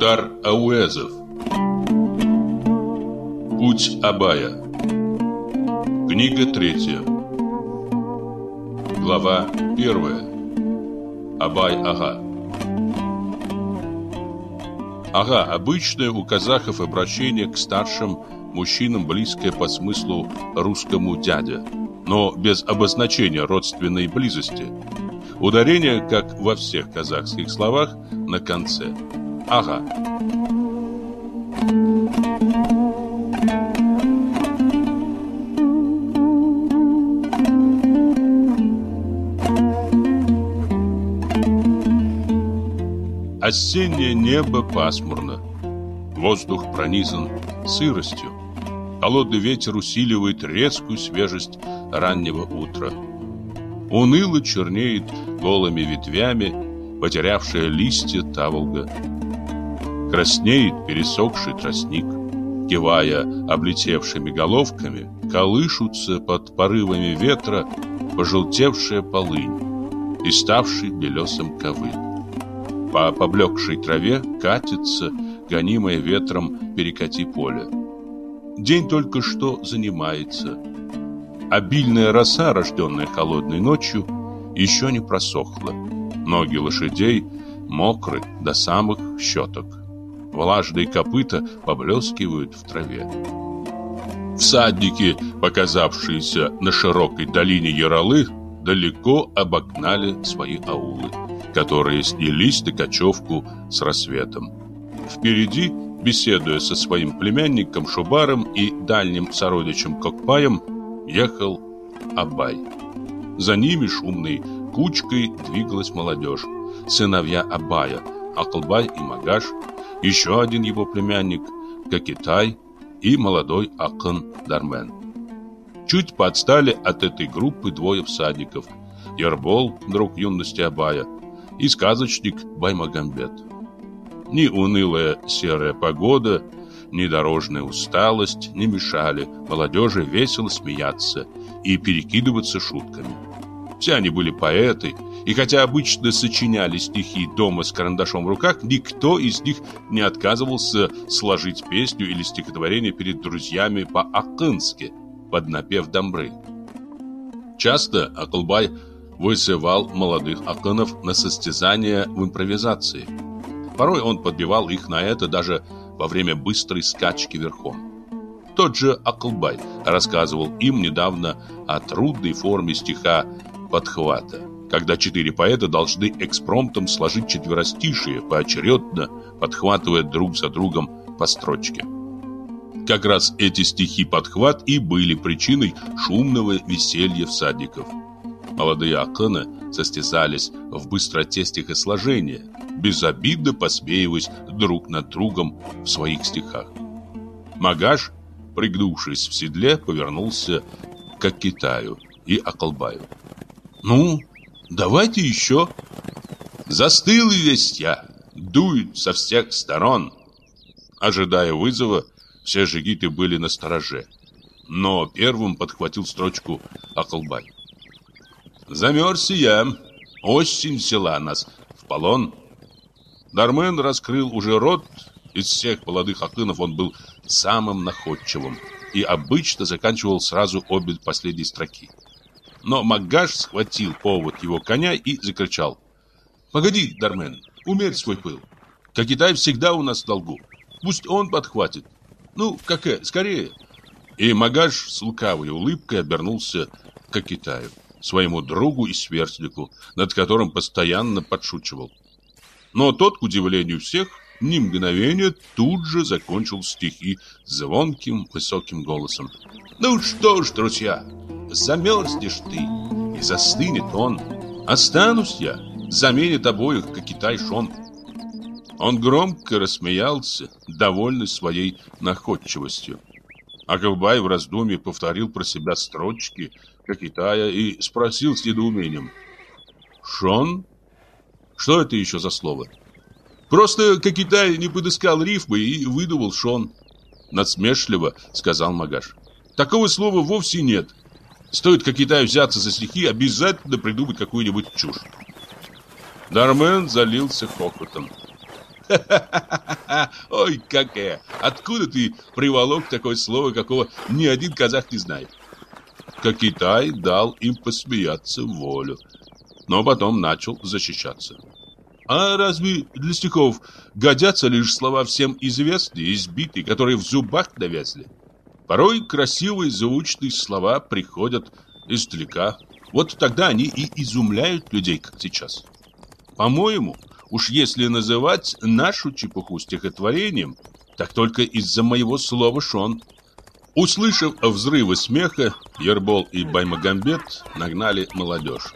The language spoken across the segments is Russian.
Мухтар Ауэзов. Путь Абая. Книга 3. Глава 1. Абай-ага. Ага – обычное у казахов обращение к старшим мужчинам, близкое по смыслу русскому дядя, но без обозначения родственной близости. Ударение, как во всех казахских словах, на конце. Ага. Осеннее небо пасмурно. Воздух пронизан сыростью. Холодный ветер усиливает резкую свежесть раннего утра. Уныло чернеет голыми ветвями потерявшая листья таволга. Краснеет пересохший тростник. Кивая облетевшими головками, колышутся под порывами ветра пожелтевшая полынь и ставший белесым ковыль. По поблекшей траве катится, гонимое ветром, перекати поле. День только что занимается. Обильная роса, рожденная холодной ночью, еще не просохла. Ноги лошадей мокры до самых щеток. Влажные копыта поблескивают в траве. Всадники, показавшиеся на широкой долине Яралы, далеко обогнали свои аулы, которые снялись на кочевку с рассветом. Впереди, беседуя со своим племянником Шубаром и дальним сородичем Кокпаем, ехал Абай. За ними шумной кучкой двигалась молодежь, сыновья Абая, Акылбай и Магаш, еще один его племянник Кокитай и молодой акын Дармен. Чуть поотстали от этой группы двое всадников: Ярбол, друг юности Абая, и сказочник Баймагамбет. Ни унылая серая погода, ни дорожная усталость не мешали молодежи весело смеяться и перекидываться шутками. Все они были поэты, и хотя обычно сочиняли стихи дома с карандашом в руках, никто из них не отказывался сложить песню или стихотворение перед друзьями по-акынски под напев дамбры. Часто Акылбай вызывал молодых акынов на состязания в импровизации. Порой он подбивал их на это даже во время быстрой скачки верхом. Тот же Акылбай рассказывал им недавно о трудной форме стиха подхвата, когда 4 поэта должны экспромтом сложить четверостишие, поочередно подхватывая друг за другом по строчке. Как раз эти стихи подхват и были причиной шумного веселья всадников. Молодые акыны состязались в быстроте стихосложения, безобидно посмеиваясь друг над другом в своих стихах. Магаш, пригнувшись в седле, повернулся к Китаю и Акылбаю. «Ну, давайте еще!» «Застыл весь я, дует со всех сторон!» Ожидая вызова, все жигиты были настороже, но первым подхватил строчку Акылбай. «Замерз я, осень взяла нас в полон». Дармен раскрыл уже рот. Из всех молодых акынов он был самым находчивым и обычно заканчивал сразу обе последние строки. Но Магаш схватил повод его коня и закричал: «Погоди, Дармен, умерь свой пыл. Кокитай всегда у нас в долгу. Пусть он подхватит. Ну, скорее!» И Магаш с лукавой улыбкой обернулся к Кокитаю, своему другу и сверстнику, над которым постоянно подшучивал. Но тот, к удивлению всех, ни мгновения тут же закончил стихи звонким высоким голосом. «Ну что ж, друзья, замерзнешь ты, и застынет он. Останусь я, заменит обоих Кокитай Шон». Он громко рассмеялся, довольный своей находчивостью. Акылбай в раздумье повторил про себя строчки Кокитая и спросил с недоумением: «Шон? Что это еще за слово?» «Просто Кокитай не подыскал рифмы и выдумал Шон», — насмешливо сказал Магаш. «Такого слова вовсе нет. Стоит Кокитаю взяться за стихи, обязательно придумать какую-нибудь чушь». Дармен залился хохотом. Ой, какая! Откуда ты приволок такое слово, какого ни один казах не знает? Кокитай дал им посмеяться в волю, но потом начал защищаться. А разве для стихов годятся лишь слова всем известные, избитые, которые в зубах навязли? Порой красивые звучные слова приходят издалека. Вот тогда они и изумляют людей, как сейчас. По-моему, уж если называть нашу чепуху стихотворением, так только из-за моего слова «шон». Услышав взрывы смеха, Ербол и Баймагамбет нагнали молодежь.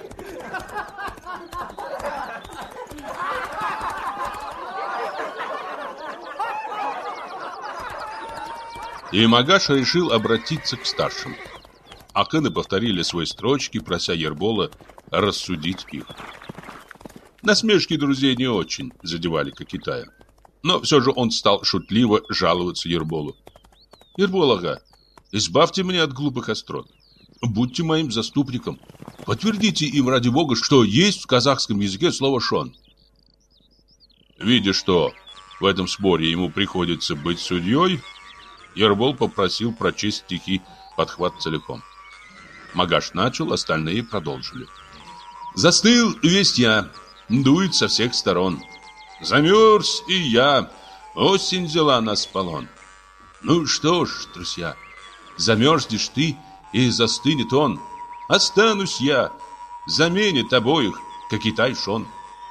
И Магаша решил обратиться к старшим. Акыны повторили свои строчки, прося Ербола рассудить их. Насмешки друзей не очень задевали Кокитая. Но все же он стал шутливо жаловаться Ерболу. «Ербол ага, избавьте меня от глупых острот. Будьте моим заступником. Подтвердите им, ради бога, что есть в казахском языке слово «шон». Видя, что в этом споре ему приходится быть судьей, Ербол попросил прочесть стихи подхват целиком. Магаш начал, остальные продолжили. «Застыл весь я, дует со всех сторон. Замерз и я, осень взяла нас в полон. Ну что ж, друзья, замерзнешь ты и застынет он. Останусь я, заменит обоих Кокитай шон».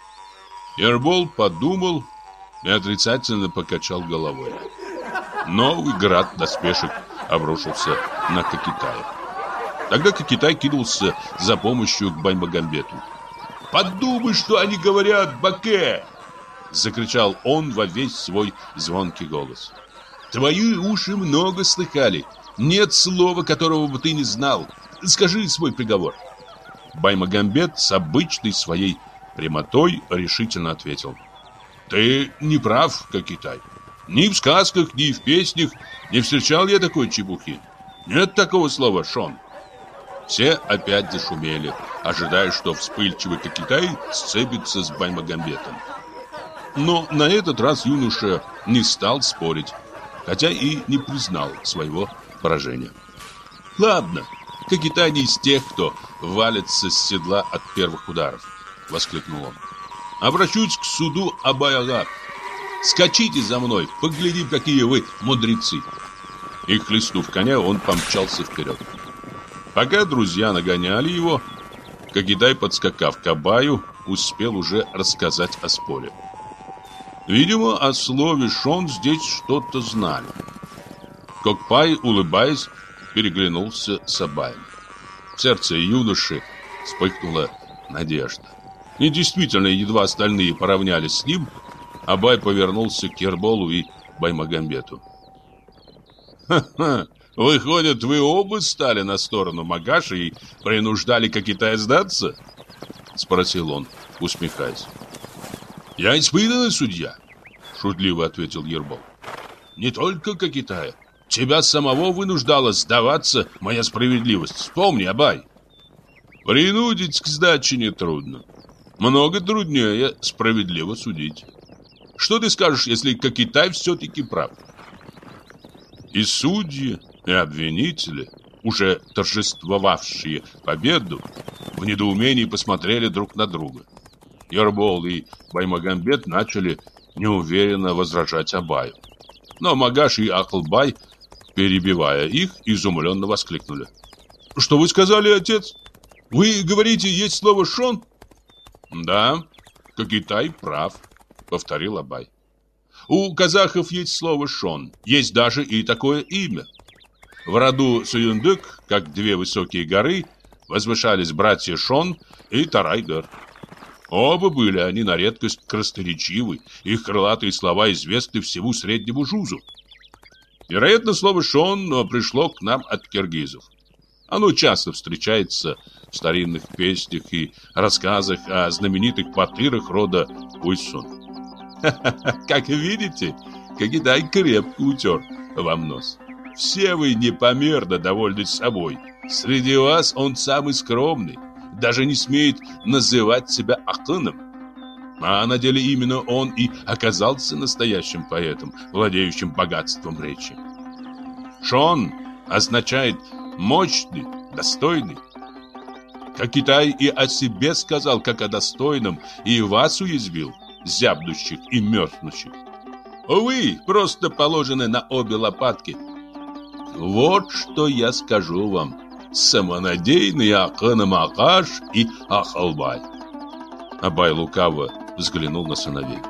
Ербол подумал и отрицательно покачал головой. Новый град доспешек обрушился на Кокитая. Тогда Кокитай кинулся за помощью к Баймагамбету. «Подумай, что они говорят, Баке!» Закричал он во весь свой звонкий голос. «Твои уши много слыхали. Нет слова, которого бы ты не знал. Скажи свой приговор». Баймагамбет с обычной своей прямотой решительно ответил. «Ты не прав, Кокитай. Ни в сказках, ни в песнях не встречал я такой чепухи. Нет такого слова «шон». Все опять зашумели, ожидая, что вспыльчивый Кокитай сцепится с Баймагамбетом. Но на этот раз юноша не стал спорить, хотя и не признал своего поражения. «Ладно, Кокитай не из тех, кто валится с седла от первых ударов», — воскликнул он. «Обращусь к суду Абай-ага. Скачите за мной, поглядим, какие вы мудрецы». И, хлестнув коня, он помчался вперед. Пока друзья нагоняли его, Кокитай, подскакав к Абаю, успел уже рассказать о споре. Видимо, о слове «шон» здесь что-то знали. Кокпай, улыбаясь, переглянулся с Абаем. В сердце юноши вспыхнула надежда. И действительно, едва остальные поравнялись с ним, Абай повернулся к Ерболу и Баймагамбету. «Ха-ха! Выходит, вы оба стали на сторону Магаши и принуждали Кокитая сдаться?» — спросил он, усмехаясь. «Я испытанный судья», — шутливо ответил Ербол. «Не только Кокитая. Тебя самого вынуждала сдаваться моя справедливость. Вспомни, Абай». «Принудить к сдаче нетрудно. Много труднее справедливо судить. Что ты скажешь, если Кокитай все-таки прав?» И судьи, и обвинители, уже торжествовавшие победу, в недоумении посмотрели друг на друга. Ербол и Баймагамбет начали неуверенно возражать Абаю. Но Магаш и Акылбай, перебивая их, изумленно воскликнули. «Что вы сказали, отец? Вы говорите, есть слово «шон»?» «Да, Кокитай прав», — повторил Абай. «У казахов есть слово «шон», есть даже и такое имя. В роду Суюндык, как две высокие горы, возвышались братья Шон и Тарайгар. Оба были они на редкость красноречивы, их крылатые слова известны всему среднему жузу. Вероятно, слово «шон» пришло к нам от киргизов. Оно часто встречается в старинных песнях и рассказах о знаменитых батырах рода Уйсун. Как видите, Кокитай крепко утер вам нос. Все вы непомерно довольны собой. Среди вас он самый скромный, даже не смеет называть себя акыном. А на деле именно он и оказался настоящим поэтом, владеющим богатством речи. Шон означает мощный, достойный. Как Китай и о себе сказал, как о достойном, и вас уязвил, зябнущих и мерзнущих. Увы, просто положены на обе лопатки. Вот что я скажу вам, самонадеянный Аханамахаш и Ахалбай. Абай лукаво взглянул на сыновей.